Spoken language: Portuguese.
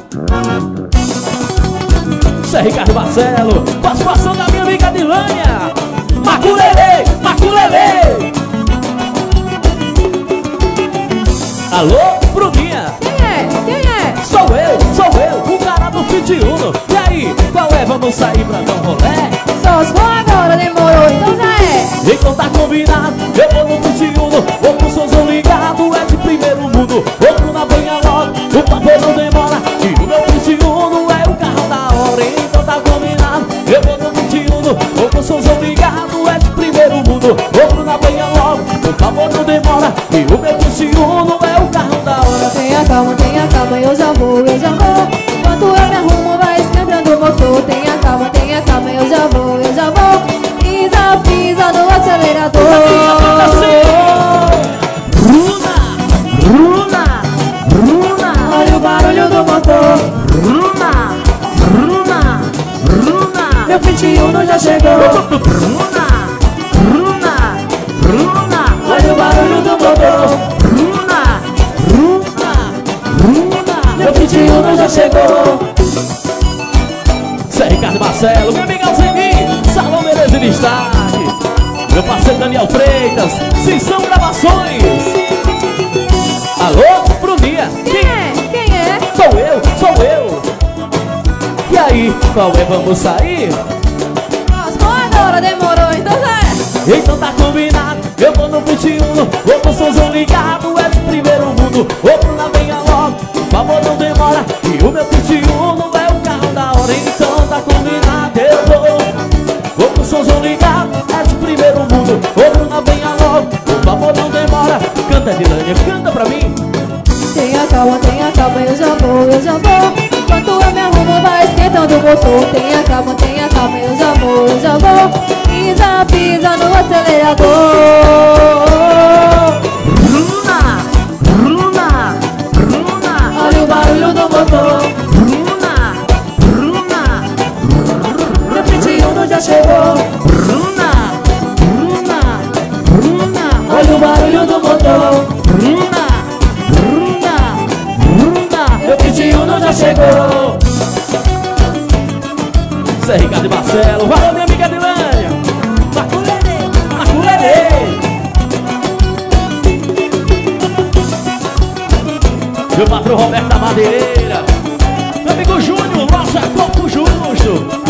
Isso é Ricardo Marcelo, participação da minha amiga Dilânia. Maculelê, Maculelê. Alô, Bruninha. Quem é? Quem é? Sou eu, o cara do Fit Uno. E aí, qual é? Vamos sair pra dar um rolé? Só se for agora, demorou, então já é. Então tá combinado, eu vou no Fit Uno. Vou com o somzão ligado, é de primeiro mundo. Outro na banha logo, o papo não demora. E o meu Fit Uno é o carro da hora. Então tá combinado, eu vou no Fit Uno. Vou com o somzão ligado, é de primeiro mundo. Outro na banha logo, o papo não demora. E o meu Fit Uno é o carro da hora. Tenha calma, eu já vou. Enquanto eu me arrumo, vai esquentando o motor. Tenha calma, eu já vou. Pisa no acelerador. Bruna. Olha o barulho do motor. Bruna. Meu Fit Uno já chegou. Bruna. Olha o barulho do motor. Bruna. Meu Fit Uno já chegou. Isso é Ricardo Marcelo, meu amigo Alzeni, Salão Beleza e Destaque. Meu parceiro Daniel Freitas, Sessão Gravações. Alô, Bruninha. Quem é? Quem é? Sou eu. E aí, qual é? Vamos sair? Só agora, demorou, então já é. Então tá combinado, eu vou no Fit Uno. Vou com o somzão ligado, é de primeiro mundo. Outro na venha logo, por favor não demora. E o meu Fit Uno é o carro da hora. Então tá combinado, eu vou com o somzão ligado, é de primeiro mundo. Outro na venha logo, por favor não demora. Canta, Dilânia, canta pra mim. Tenha calma, eu já vou. Enquanto eu me arrumo, vai esquentando o motor. Tenha calma, eu já vou. Pisa no acelerador. Bruna. Olha o barulho do motor. Bruna. Meu Fit Uno já chegou. Bruna. Olha o barulho do motor. Bruna. Meu Fit Uno já chegou. Isso é Ricardo e Marcelo. Valeu, minha amiga Dilânia. Maculelê. Meu patrão Roberto da Madeireira. Meu amigo Júnior, nossa, Copo Justo.